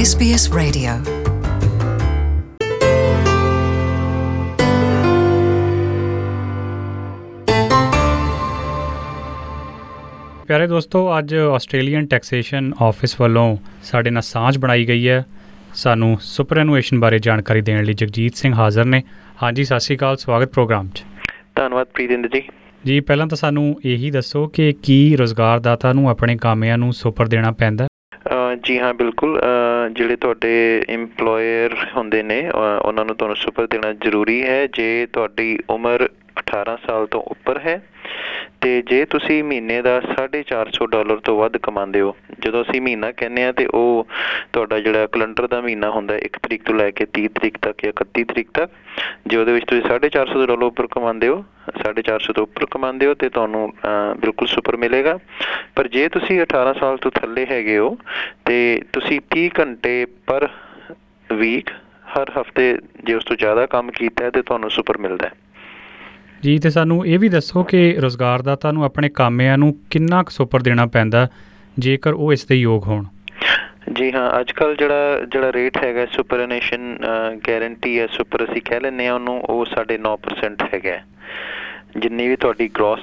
SBS Radio। ਪਿਆਰੇ ਦੋਸਤੋ, ਅੱਜ ਆਸਟ੍ਰੇਲੀਅਨ ਟੈਕਸੇਸ਼ਨ ਆਫਿਸ ਵੱਲੋਂ ਸਾਡੇ ਨਾਲ ਸਾਂਝ ਬਣਾਈ ਗਈ ਹੈ। ਸਾਨੂੰ ਸੁਪਰਐਨੂਏਸ਼ਨ ਬਾਰੇ ਜਾਣਕਾਰੀ ਦੇਣ ਲਈ ਜਗਜੀਤ ਸਿੰਘ ਹਾਜ਼ਰ ਨੇ। ਹਾਂਜੀ, ਸਤਿ ਸ਼੍ਰੀ ਅਕਾਲ, ਸਵਾਗਤ ਪ੍ਰੋਗਰਾਮ 'ਚ। ਧੰਨਵਾਦ ਪ੍ਰੀਤਿੰਦਰ ਜੀ। ਜੀ, ਪਹਿਲਾਂ ਤਾਂ ਸਾਨੂੰ ਇਹੀ ਦੱਸੋ ਕਿ ਕੀ ਰੁਜ਼ਗਾਰਦਾਤਾ ਨੂੰ ਆਪਣੇ ਕਾਮਿਆਂ ਨੂੰ ਸੁਪਰ ਦੇਣਾ ਪੈਂਦਾ? ਜੀ ਹਾਂ, ਬਿਲਕੁਲ। ਜਿਹੜੇ ਤੁਹਾਡੇ ਇੰਪਲੋਇਰ ਹੁੰਦੇ ਨੇ ਉਹਨਾਂ ਨੂੰ ਤੁਹਾਨੂੰ ਸੁਪਰ ਦੇਣਾ ਜ਼ਰੂਰੀ ਹੈ ਜੇ ਤੁਹਾਡੀ ਉਮਰ 18 ਸਾਲ ਤੋਂ ਉੱਪਰ ਹੈ ਅਤੇ ਜੇ ਤੁਸੀਂ ਮਹੀਨੇ ਦਾ $450 ਤੋਂ ਵੱਧ ਕਮਾਉਂਦੇ ਹੋ। ਜਦੋਂ ਅਸੀਂ ਮਹੀਨਾ ਕਹਿੰਦੇ ਹਾਂ ਤਾਂ ਉਹ ਤੁਹਾਡਾ ਜਿਹੜਾ ਕੈਲੰਡਰ ਦਾ ਮਹੀਨਾ ਹੁੰਦਾ 1 ਤਰੀਕ ਤੋਂ ਲੈ ਕੇ 30 ਤਰੀਕ ਤੱਕ ਜਾਂ 31 ਤਰੀਕ ਤੱਕ, ਜੇ ਉਹਦੇ ਵਿੱਚ ਤੁਸੀਂ $450 ਉੱਪਰ ਕਮਾਉਂਦੇ ਹੋ, 450 ਤੋਂ ਉੱਪਰ ਕਮਾਉਂਦੇ ਹੋ ਅਤੇ ਤੁਹਾਨੂੰ ਬਿਲਕੁਲ ਸੁਪਰ ਮਿਲੇਗਾ। ਪਰ ਜੇ ਤੁਸੀਂ 18 ਸਾਲ ਤੋਂ ਥੱਲੇ ਹੈਗੇ ਹੋ ਅਤੇ ਤੁਸੀਂ 30 ਘੰਟੇ ਪਰ ਵੀਕ ਹਰ ਹਫ਼ਤੇ ਜੇ ਉਸ ਤੋਂ ਜ਼ਿਆਦਾ ਕੰਮ ਕੀਤਾ ਤਾਂ ਤੁਹਾਨੂੰ ਸੁਪਰ ਮਿਲਦਾ ਹੈ। ਜੀ, ਅਤੇ ਸਾਨੂੰ ਇਹ ਵੀ ਦੱਸੋ ਕਿ ਰੁਜ਼ਗਾਰਦਾਤਾ ਨੂੰ ਆਪਣੇ ਕਾਮਿਆਂ ਨੂੰ ਕਿੰਨਾ ਕੁ ਸੁਪਰ ਦੇਣਾ ਪੈਂਦਾ ਜੇਕਰ ਉਹ ਇਸ ਦੇ ਯੋਗ ਹੋਣ? ਜੀ ਹਾਂ, ਅੱਜ ਕੱਲ੍ਹ ਜਿਹੜਾ ਰੇਟ ਹੈਗਾ ਸੁਪਰਐਨੂਏਸ਼ਨ ਗਾਰੰਟੀ ਹੈ, ਸੁਪਰ ਅਸੀਂ ਕਹਿ ਲੈਂਦੇ ਹਾਂ ਉਹਨੂੰ, ਉਹ 9.5% ਹੈਗਾ। ਜਿੰਨੀ ਵੀ ਤੁਹਾਡੀ ਗਰੋਸ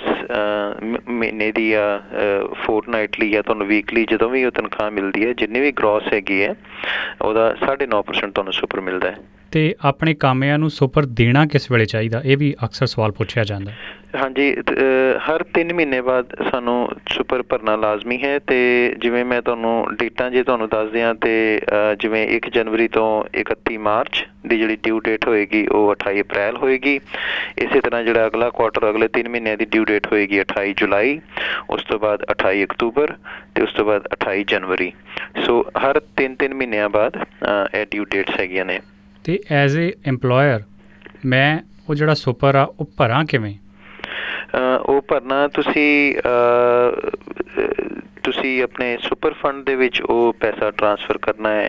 ਮਹੀਨੇ ਦੀ ਆ ਫੋਰਟਨਾਈਟਲੀ ਜਾਂ ਤੁਹਾਨੂੰ ਵੀਕਲੀ ਜਦੋਂ ਵੀ ਉਹ ਤਨਖਾਹ ਮਿਲਦੀ ਹੈ, ਜਿੰਨੀ ਵੀ ਗਰੋਸ ਹੈਗੀ ਹੈ ਉਹਦਾ 9.5% ਤੁਹਾਨੂੰ ਸੁਪਰ ਮਿਲਦਾ ਹੈ। ਅਤੇ ਆਪਣੇ ਕਾਮਿਆਂ ਨੂੰ ਸੁਪਰ ਦੇਣਾ ਕਿਸ ਵੇਲੇ ਚਾਹੀਦਾ? ਇਹ ਵੀ ਅਕਸਰ ਸਵਾਲ ਪੁੱਛਿਆ ਜਾਂਦਾ। ਹਾਂਜੀ, ਹਰ 3 ਮਹੀਨੇ ਬਾਅਦ ਸਾਨੂੰ ਸੁਪਰ ਭਰਨਾ ਲਾਜ਼ਮੀ ਹੈ। ਅਤੇ ਜਿਵੇਂ ਮੈਂ ਤੁਹਾਨੂੰ ਡੇਟਾਂ ਜੇ ਤੁਹਾਨੂੰ ਦੱਸ ਦਿਆਂ ਅਤੇ ਜਿਵੇਂ 1 ਜਨਵਰੀ ਤੋਂ 31 ਮਾਰਚ ਦੀ ਜਿਹੜੀ ਡਿਊ ਡੇਟ ਹੋਏਗੀ ਉਹ 28 ਅਪ੍ਰੈਲ ਹੋਏਗੀ। ਇਸੇ ਤਰ੍ਹਾਂ ਜਿਹੜਾ ਅਗਲਾ ਕੁਆਟਰ ਅਗਲੇ 3 ਮਹੀਨਿਆਂ ਦੀ ਡਿਊ ਡੇਟ ਹੋਏਗੀ 28 ਜੁਲਾਈ, ਉਸ ਤੋਂ ਬਾਅਦ 28 ਅਕਤੂਬਰ ਅਤੇ ਉਸ ਤੋਂ ਬਾਅਦ 28 ਜਨਵਰੀ। ਸੋ ਹਰ 3-3 ਮਹੀਨਿਆਂ ਬਾਅਦ ਇਹ ਡਿਊ ਡੇਟਸ ਹੈਗੀਆਂ ਨੇ। ਅਤੇ ਐਜ਼ ਏ ਇੰਪਲੋਇਰ ਮੈਂ ਉਹ ਜਿਹੜਾ ਸੁਪਰ ਆ ਉਹ ਭਰਾਂ ਕਿਵੇਂ? ਉਹ ਭਰਨਾ ਤੁਸੀਂ ਆਪਣੇ ਸੁਪਰ ਫੰਡ ਦੇ ਵਿੱਚ ਉਹ ਪੈਸਾ ਟ੍ਰਾਂਸਫਰ ਕਰਨਾ ਹੈ,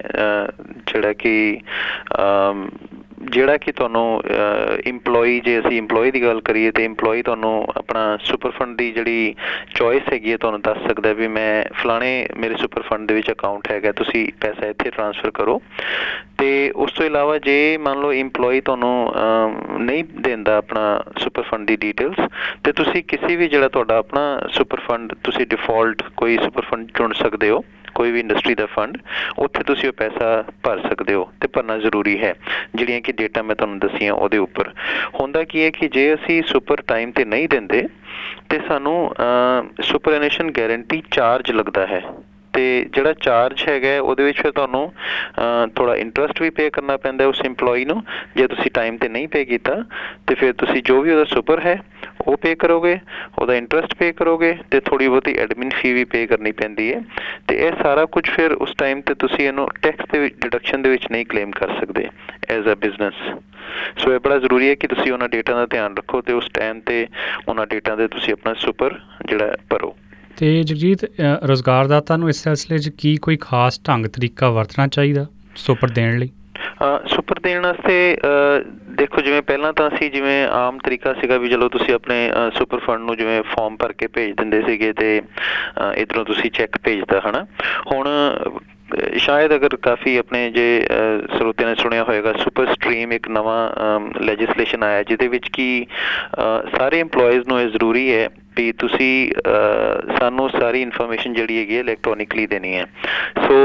ਜਿਹੜਾ ਕਿ ਤੁਹਾਨੂੰ ਇੰਪਲੋਈ, ਜੇ ਅਸੀਂ ਇੰਪਲੋਈ ਦੀ ਗੱਲ ਕਰੀਏ ਤਾਂ ਇੰਪਲੋਈ ਤੁਹਾਨੂੰ ਆਪਣਾ ਸੁਪਰ ਫੰਡ ਦੀ ਜਿਹੜੀ ਚੋਇਸ ਹੈਗੀ ਹੈ ਤੁਹਾਨੂੰ ਦੱਸ ਸਕਦਾ ਵੀ ਮੈਂ ਫਲਾਣੇ ਮੇਰੇ ਸੁਪਰ ਫੰਡ ਦੇ ਵਿੱਚ ਅਕਾਊਂਟ ਹੈਗਾ, ਤੁਸੀਂ ਪੈਸਾ ਇੱਥੇ ਟ੍ਰਾਂਸਫਰ ਕਰੋ। ਅਤੇ ਉਸ ਤੋਂ ਇਲਾਵਾ ਜੇ ਮੰਨ ਲਓ ਇੰਪਲੋਈ ਤੁਹਾਨੂੰ ਨਹੀਂ ਦਿੰਦਾ ਆਪਣਾ ਸੁਪਰ ਫੰਡ ਦੀ ਡੀਟੇਲਸ, ਅਤੇ ਤੁਸੀਂ ਕਿਸੇ ਵੀ ਜਿਹੜਾ ਤੁਹਾਡਾ ਆਪਣਾ ਸੁਪਰ ਫੰਡ, ਤੁਸੀਂ ਡਿਫਾਲਟ ਕੋਈ ਸੁਪਰ ਫੰਡ ਚੁਣ ਸਕਦੇ ਹੋ, ਕੋਈ ਵੀ ਇੰਡਸਟਰੀ ਦਾ ਫੰਡ, ਉੱਥੇ ਤੁਸੀਂ ਉਹ ਪੈਸਾ ਭਰ ਸਕਦੇ ਹੋ ਅਤੇ ਭਰਨਾ ਜ਼ਰੂਰੀ ਹੈ। ਜਿਹੜੀਆਂ ਕਿ ਡੇਟਾ ਮੈਂ ਤੁਹਾਨੂੰ ਦੱਸੀਆਂ ਉਹਦੇ ਉੱਪਰ ਹੁੰਦਾ ਕੀ ਹੈ ਕਿ ਜੇ ਅਸੀਂ ਸੁਪਰ ਟਾਈਮ 'ਤੇ ਨਹੀਂ ਦਿੰਦੇ ਅਤੇ ਸਾਨੂੰ ਸੁਪਰਐਨੂਏਸ਼ਨ ਗਾਰੰਟੀ ਚਾਰਜ ਲੱਗਦਾ ਹੈ। ਅਤੇ ਜਿਹੜਾ ਚਾਰਜ ਹੈਗਾ ਉਹਦੇ ਵਿੱਚ ਫਿਰ ਤੁਹਾਨੂੰ ਥੋੜ੍ਹਾ ਇੰਟਰਸਟ ਵੀ ਪੇ ਕਰਨਾ ਪੈਂਦਾ ਉਸ ਇੰਪਲੋਈ ਨੂੰ। ਜੇ ਤੁਸੀਂ ਟਾਈਮ 'ਤੇ ਨਹੀਂ ਪੇ ਕੀਤਾ ਅਤੇ ਫਿਰ ਤੁਸੀਂ ਜੋ ਵੀ ਉਹਦਾ ਸੁਪਰ ਹੈ ਉਹ ਪੇ ਕਰੋਗੇ, ਉਹਦਾ ਇੰਟਰਸਟ ਪੇ ਕਰੋਗੇ ਅਤੇ ਥੋੜ੍ਹੀ ਬਹੁਤੀ ਐਡਮਿਨ ਫੀ ਵੀ ਪੇ ਕਰਨੀ ਪੈਂਦੀ ਹੈ। ਅਤੇ ਇਹ ਸਾਰਾ ਕੁਝ ਫਿਰ ਉਸ ਟਾਈਮ 'ਤੇ ਤੁਸੀਂ ਇਹਨੂੰ ਟੈਕਸ ਦੇ ਵਿੱਚ ਡਿਡਕਸ਼ਨ ਦੇ ਵਿੱਚ ਨਹੀਂ ਕਲੇਮ ਕਰ ਸਕਦੇ ਐਜ਼ ਅ ਬਿਜ਼ਨਸ। ਸੋ ਇਹ ਬੜਾ ਜ਼ਰੂਰੀ ਹੈ ਕਿ ਤੁਸੀਂ ਉਹਨਾਂ ਡੇਟਾ ਦਾ ਧਿਆਨ ਰੱਖੋ ਅਤੇ ਉਸ ਟਾਈਮ 'ਤੇ ਉਹਨਾਂ ਡੇਟਾ 'ਤੇ ਤੁਸੀਂ ਆਪਣਾ ਸੁਪਰ ਜਿਹੜਾ ਭਰੋ। ਅਤੇ ਜਗਜੀਤ, ਰੁਜ਼ਗਾਰਦਾਤਾ ਨੂੰ ਇਸ ਸਿਲਸਿਲੇ 'ਚ ਕੀ ਕੋਈ ਖਾਸ ਢੰਗ ਤਰੀਕਾ ਵਰਤਣਾ ਚਾਹੀਦਾ ਸੁਪਰ ਦੇਣ ਲਈ? ਸੁਪਰ ਦੇਣ ਵਾਸਤੇ ਦੇਖੋ, ਜਿਵੇਂ ਪਹਿਲਾਂ ਤਾਂ ਅਸੀਂ ਜਿਵੇਂ ਆਮ ਤਰੀਕਾ ਸੀਗਾ ਵੀ ਚਲੋ ਤੁਸੀਂ ਆਪਣੇ ਸੁਪਰ ਫੰਡ ਨੂੰ ਜਿਵੇਂ ਫੋਰਮ ਭਰ ਕੇ ਭੇਜ ਦਿੰਦੇ ਸੀਗੇ ਅਤੇ ਇੱਧਰੋਂ ਤੁਸੀਂ ਚੈੱਕ ਭੇਜਦਾ ਹੈ ਨਾ। ਹੁਣ ਸ਼ਾਇਦ ਅਗਰ ਕਾਫੀ ਆਪਣੇ ਜੇ ਸਰੋਤਿਆਂ ਨੇ ਸੁਣਿਆ ਹੋਏਗਾ, ਸੁਪਰ ਸਟਰੀਮ ਇੱਕ ਨਵਾਂ ਲੈਜਿਸਲੇਸ਼ਨ ਆਇਆ ਜਿਹਦੇ ਵਿੱਚ ਕਿ ਸਾਰੇ ਇੰਪਲੋਇਜ਼ ਨੂੰ ਇਹ ਜ਼ਰੂਰੀ ਹੈ ਵੀ ਤੁਸੀਂ ਸਾਨੂੰ ਸਾਰੀ ਇਨਫੋਰਮੇਸ਼ਨ ਜਿਹੜੀ ਹੈਗੀ ਹੈ ਇਲੈਕਟ੍ਰੋਨਿਕਲੀ ਦੇਣੀ ਹੈ। ਸੋ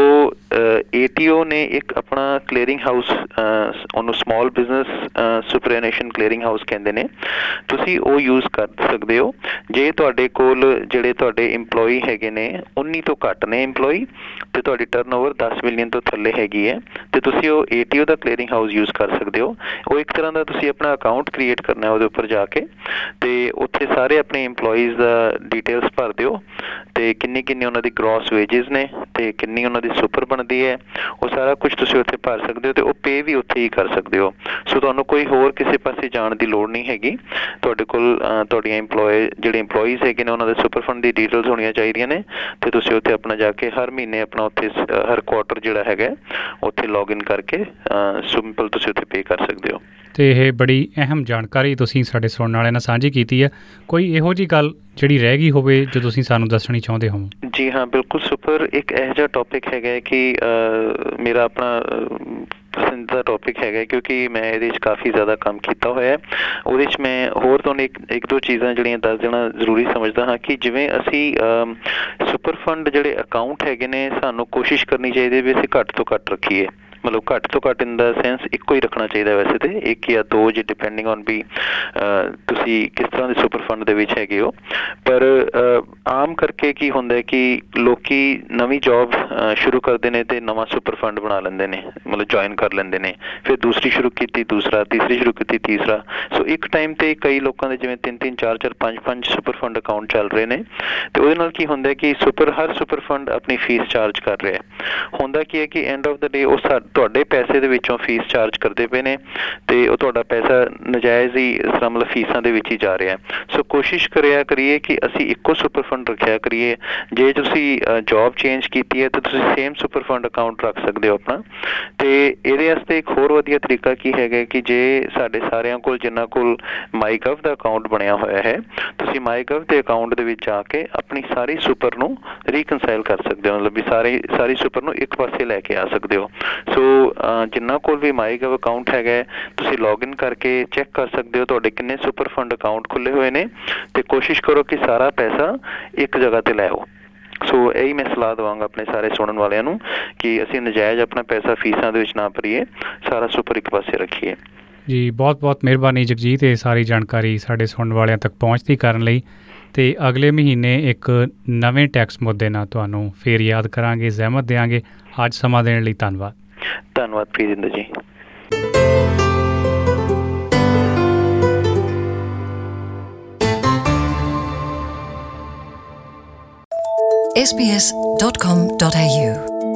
ATO ਨੇ ਇੱਕ ਆਪਣਾ ਕਲੀਅਰਿੰਗ ਹਾਊਸ, ਉਹਨੂੰ small business superannuation clearing house ਕਹਿੰਦੇ ਨੇ, ਤੁਸੀਂ ਉਹ ਯੂਜ਼ ਕਰ ਸਕਦੇ ਹੋ ਜੇ ਤੁਹਾਡੇ ਕੋਲ ਜਿਹੜੇ ਤੁਹਾਡੇ ਇੰਪਲੋਈ ਹੈਗੇ ਨੇ 19 ਤੋਂ ਘੱਟ ਨੇ ਇੰਪਲੋਈ ਅਤੇ ਤੁਹਾਡੀ ਟਰਨਓਵਰ 10 ਮਿਲੀਅਨ ਤੋਂ ਥੱਲੇ ਹੈਗੀ ਹੈ, ਅਤੇ ਤੁਸੀਂ ਉਹ ATO ਦਾ ਕਲੀਅਰਿੰਗ ਹਾਊਸ ਯੂਜ਼ ਕਰ ਸਕਦੇ ਹੋ। ਉਹ ਇੱਕ ਤਰ੍ਹਾਂ ਦਾ ਤੁਸੀਂ ਆਪਣਾ ਅਕਾਊਂਟ ਕ੍ਰੀਏਟ ਕਰਨਾ ਉਹਦੇ ਉੱਪਰ ਜਾ ਕੇ, ਅਤੇ ਉੱਥੇ ਸਾਰੇ ਆਪਣੇ ਇੰਪਲੋਈ ਦਾ ਡਿਟੇਲਸ ਭਰ ਦਿਓ ਅਤੇ ਕਿੰਨੀ ਉਹਨਾਂ ਦੀ ਗਰੋਸ ਵੇਜਿਸ ਨੇ ਅਤੇ ਕਿੰਨੀ ਉਹਨਾਂ ਦੀ ਸੁਪਰ ਬਣਦੀ ਹੈ, ਉਹ ਸਾਰਾ ਕੁਝ ਤੁਸੀਂ ਉੱਥੇ ਭਰ ਸਕਦੇ ਹੋ ਅਤੇ ਉਹ ਪੇ ਵੀ ਉੱਥੇ ਹੀ ਕਰ ਸਕਦੇ ਹੋ। ਸੋ ਤੁਹਾਨੂੰ ਕੋਈ ਹੋਰ ਕਿਸੇ ਪਾਸੇ ਜਾਣ ਦੀ ਲੋੜ ਨਹੀਂ ਹੈਗੀ। ਤੁਹਾਡੇ ਕੋਲ ਤੁਹਾਡੀਆਂ ਜਿਹੜੇ ਇੰਪਲੋਈਜ਼ ਹੈਗੇ ਨੇ ਉਹਨਾਂ ਦੇ ਸੁਪਰ ਫੰਡ ਦੀ ਡੀਟੇਲਸ ਹੋਣੀਆਂ ਚਾਹੀਦੀਆਂ ਨੇ ਅਤੇ ਤੁਸੀਂ ਉੱਥੇ ਆਪਣਾ ਜਾ ਕੇ ਹਰ ਮਹੀਨੇ ਆਪਣਾ ਉੱਥੇ ਹਰ ਕੁਆਟਰ ਜਿਹੜਾ ਹੈਗਾ ਉੱਥੇ ਲੌਗਇਨ ਕਰਕੇ ਸਿੰਪਲ ਤੁਸੀਂ ਉੱਥੇ ਪੇ ਕਰ ਸਕਦੇ ਹੋ। ਅਤੇ ਇਹ ਬੜੀ ਅਹਿਮ ਜਾਣਕਾਰੀ ਤੁਸੀਂ ਸਾਡੇ ਸੁਣਨ ਵਾਲਿਆਂ ਨਾਲ ਸਾਂਝੀ ਕੀਤੀ ਹੈ। ਕੋਈ ਇਹੋ ਜਿਹੀ ਗੱਲ ਗੱਲ ਜਿਹੜੀ ਰਹਿ ਗਈ ਹੋਵੇ ਜੋ ਤੁਸੀਂ ਸਾਨੂੰ ਦੱਸਣੀ ਚਾਹੁੰਦੇ ਹੋ? ਜੀ ਹਾਂ, ਬਿਲਕੁਲ ਸੁਪਰ ਇੱਕ ਇਹੋ ਜਿਹਾ ਟੌਪਿਕ ਹੈਗਾ ਕਿ ਮੇਰਾ ਆਪਣਾ ਪਸੰਦੀਦਾ ਟੌਪਿਕ ਹੈਗਾ, ਕਿਉਂਕਿ ਮੈਂ ਇਹਦੇ 'ਚ ਕਾਫੀ ਜ਼ਿਆਦਾ ਕੰਮ ਕੀਤਾ ਹੋਇਆ। ਉਹਦੇ 'ਚ ਮੈਂ ਹੋਰ ਤੁਹਾਨੂੰ ਇੱਕ ਦੋ ਚੀਜ਼ਾਂ ਜਿਹੜੀਆਂ ਦੱਸ ਦੇਣਾ ਜ਼ਰੂਰੀ ਸਮਝਦਾ ਹਾਂ ਕਿ ਜਿਵੇਂ ਅਸੀਂ ਸੁਪਰ ਫੰਡ ਜਿਹੜੇ ਅਕਾਊਂਟ ਹੈਗੇ ਨੇ, ਸਾਨੂੰ ਕੋਸ਼ਿਸ਼ ਕਰਨੀ ਚਾਹੀਦੀ ਵੀ ਅਸੀਂ ਘੱਟ ਤੋਂ ਘੱਟ ਰੱਖੀਏ। ਮਤਲਬ ਘੱਟ ਤੋਂ ਘੱਟ ਇਨ ਦਾ ਸੈਂਸ ਇੱਕੋ ਹੀ ਰੱਖਣਾ ਚਾਹੀਦਾ ਵੈਸੇ ਤਾਂ, ਇੱਕ ਜਾਂ ਦੋ, ਜੇ ਡਿਪੈਂਡਿੰਗ ਔਨ ਵੀ ਤੁਸੀਂ ਕਿਸ ਤਰ੍ਹਾਂ ਦੇ ਸੁਪਰ ਫੰਡ ਦੇ ਵਿੱਚ ਹੈਗੇ ਹੋ। ਪਰ ਆਮ ਕਰਕੇ ਕੀ ਹੁੰਦਾ ਕਿ ਲੋਕੀ ਨਵੀਂ ਜੌਬ ਸ਼ੁਰੂ ਕਰਦੇ ਨੇ ਤੇ ਨਵਾਂ ਸੁਪਰ ਫੰਡ ਬਣਾ ਲੈਂਦੇ ਨੇ, ਮਤਲਬ ਜੁਆਇਨ ਕਰ ਲੈਂਦੇ ਨੇ, ਫਿਰ ਦੂਸਰੀ ਸ਼ੁਰੂ ਕੀਤੀ ਦੂਸਰਾ, ਤੀਸਰੀ ਸ਼ੁਰੂ ਕੀਤੀ ਤੀਸਰਾ। ਸੋ ਇੱਕ ਟਾਈਮ ਤੇ ਕਈ ਲੋਕਾਂ ਦੇ ਜਿਵੇਂ 3-3, 4-4, 5-5 ਸੁਪਰ ਫੰਡ ਅਕਾਊਂਟ ਚੱਲ ਰਹੇ ਨੇ, ਤੇ ਉਹਦੇ ਨਾਲ ਕੀ ਹੁੰਦਾ ਕਿ ਹਰ ਸੁਪਰ ਫੰਡ ਆਪਣੀ ਫੀਸ ਚਾਰਜ ਕਰ ਰਿਹਾ। ਹੁੰਦਾ ਕੀ ਹੈ ਕਿ ਐਂਡ ਆਫ ਦਾ ਡੇ ਉਹ ਤੁਹਾਡੇ ਪੈਸੇ ਦੇ ਵਿੱਚੋਂ ਫੀਸ ਚਾਰਜ ਕਰਦੇ ਪਏ ਨੇ, ਤੇ ਉਹ ਤੁਹਾਡਾ ਪੈਸਾ ਨਜਾਇਜ਼ ਹੀ ਇਸ ਤਰ੍ਹਾਂ ਮਤਲਬ ਫੀਸਾਂ ਦੇ ਵਿੱਚ ਹੀ ਜਾ ਰਿਹਾ। ਸੋ ਕੋਸ਼ਿਸ਼ ਕਰੀਏ ਕਿ ਅਸੀਂ ਇੱਕੋ ਸੁਪਰ ਫੰਡ ਰੱਖਿਆ ਕਰੀਏ। ਜੇ ਤੁਸੀਂ ਜੌਬ ਚੇਂਜ ਕੀਤੀ ਹੈ ਤਾਂ ਤੁਸੀਂ ਸੇਮ ਸੁਪਰ ਫੰਡ ਅਕਾਊਂਟ ਰੱਖ ਸਕਦੇ ਹੋ ਆਪਣਾ। ਤੇ ਇਹਦੇ ਵਾਸਤੇ ਇੱਕ ਹੋਰ ਵਧੀਆ ਤਰੀਕਾ ਕੀ ਹੈਗਾ ਕਿ ਜੇ ਸਾਡੇ ਸਾਰਿਆਂ ਕੋਲ, ਜਿਨ੍ਹਾਂ ਕੋਲ ਮਾਈਗਵ ਦਾ ਅਕਾਊਂਟ ਬਣਿਆ ਹੋਇਆ ਹੈ, ਤੁਸੀਂ ਮਾਈਗਵ ਦੇ ਅਕਾਊਂਟ ਦੇ ਵਿੱਚ ਜਾ ਕੇ ਆਪਣੀ ਸਾਰੀ ਸੁਪਰ ਨੂੰ ਰੀਕਨਸਾਈਲ ਕਰ ਸਕਦੇ ਹੋ, ਮਤਲਬ ਵੀ ਸਾਰੀ ਸੁਪਰ ਨੂੰ ਇੱਕ ਪਾਸੇ ਲੈ ਕੇ ਆ ਸਕਦੇ ਹੋ। ਸੋ ਜਿਨ੍ਹਾਂ ਕੋਲ ਵੀ ਮਾਈਗਵ ਅਕਾਊਂਟ ਹੈਗਾ, ਤੁਸੀਂ ਲੌਗਇਨ ਕਰਕੇ ਚੈੱਕ ਕਰ ਸਕਦੇ ਹੋ ਤੁਹਾਡੇ ਕਿੰਨੇ ਸੁਪਰ ਫੰਡ ਅਕਾਊਂਟ ਖੁੱਲ੍ਹੇ ਹੋਏ ਨੇ, ਤੇ ਕੋਸ਼ਿਸ਼ ਕਰੋ ਕਿ ਸਾਰਾ ਪੈਸਾ ਇੱਕ ਜਗ੍ਹਾ ਤੇ ਲੈ ਆਓ। ਸੋ ਇਹੀ ਮੈਂ ਸਲਾਹ ਦੇਵਾਂਗਾ ਆਪਣੇ ਸਾਰੇ ਸੁਣਨ ਵਾਲਿਆਂ ਨੂੰ ਕਿ ਅਸੀਂ ਨਜਾਇਜ਼ ਆਪਣਾ ਪੈਸਾ ਫੀਸਾਂ ਦੇ ਵਿੱਚ ਨਾ ਭਰੀਏ, ਸਾਰਾ ਸੁਪਰ ਇੱਕ ਪਾਸੇ ਰੱਖੀਏ। ਜੀ ਬਹੁਤ ਬਹੁਤ ਮਿਹਰਬਾਨੀ ਜਗਜੀਤ, ਇਹ ਸਾਰੀ ਜਾਣਕਾਰੀ ਸਾਡੇ ਸੁਣਨ ਵਾਲਿਆਂ ਤੱਕ ਪਹੁੰਚਦੀ ਕਰਨ ਲਈ। ਤੇ ਅਗਲੇ ਮਹੀਨੇ ਇੱਕ ਨਵੇਂ ਟੈਕਸ ਮੁੱਦੇ ਨਾਲ ਤੁਹਾਨੂੰ ਫੇਰ ਯਾਦ ਕਰਾਂਗੇ, ਜ਼ਹਿਮਤ ਦਿਆਂਗੇ। ਅੱਜ ਸਮਾਂ ਦੇਣ ਲਈ ਧੰਨਵਾਦ। ਧੰਨਵਾਦ ਪ੍ਰੀਤਿੰਦਰ ਜੀ। sbs.com.au